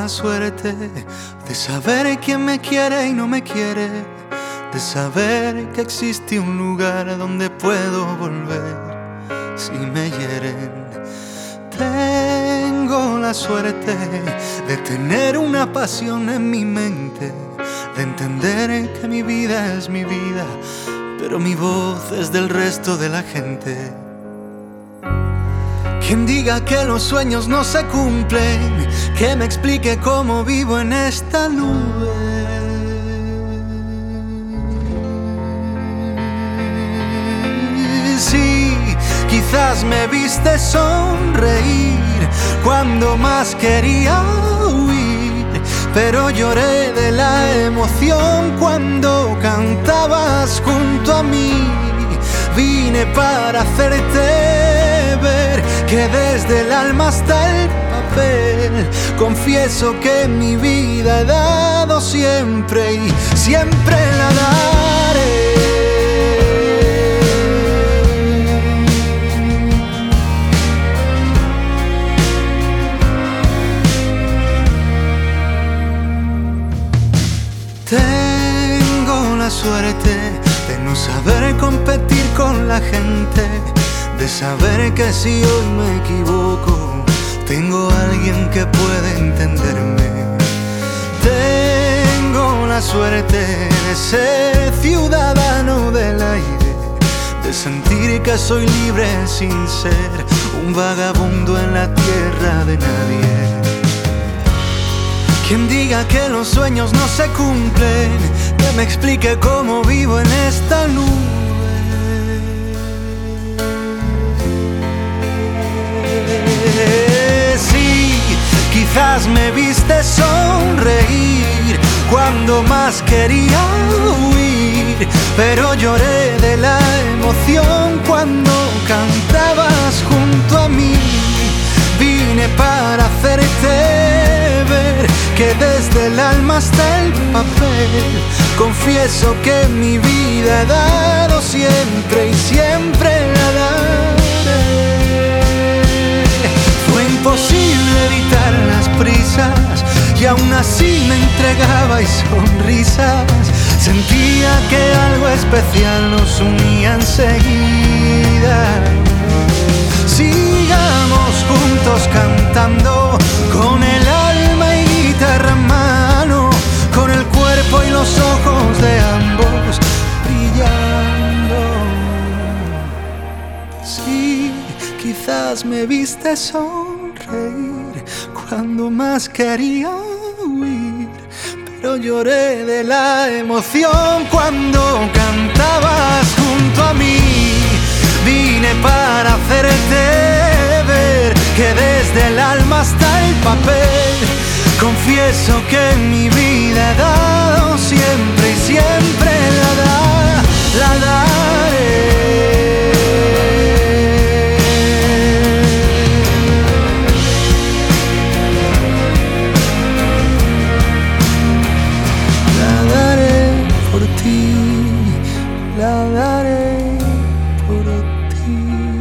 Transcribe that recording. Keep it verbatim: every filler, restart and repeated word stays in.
suerte de saber quién me quiere y no me quiere, de saber que existe un lugar donde puedo volver si me hieren. Tengo la suerte de tener una pasión en mi mente, de entender que mi vida es mi vida, pero mi voz es del resto de la gente. Quien diga que los sueños no se cumplen, que me explique cómo vivo en esta nube. Sí, quizás me viste sonreír cuando más quería huir, pero lloré de la emoción cuando cantabas junto a mí. Vine para hacerte ver que desde el alma hasta el papel confieso que mi vida he dado siempre y siempre la daré. Tengo la suerte de no saber competir con la gente, de saber que si hoy me equivoco, tengo a alguien que puede entenderme. Tengo la suerte de ser ciudadano del aire, de sentir que soy libre sin ser un vagabundo en la tierra de nadie. Quien diga que los sueños no se cumplen, que me explique cómo vivo en esta nube. Sí, quizás me viste sonreír cuando más quería huir, pero lloré de la emoción cuando cantabas junto a mí. Vine para hacerte ver que desde el alma hasta el papel confieso que mi vida he dado siempre y siempre la daré. Fue imposible evitar las prisas y aún así me entregaba y sonrisas. Sentía que algo especial nos unía enseguida. Sigamos juntos cantando, con el alma y guitarra en mano, con el cuerpo y los ojos de ambos brillando. Sí, quizás me viste sonreír cuando más quería huir, pero lloré de la emoción cuando cantabas junto a mí. Vine para hacerte ver que desde el alma hasta el papel confieso que mi vida he dado siempre y siempre la da, la daré. La daré por ti, la daré por ti.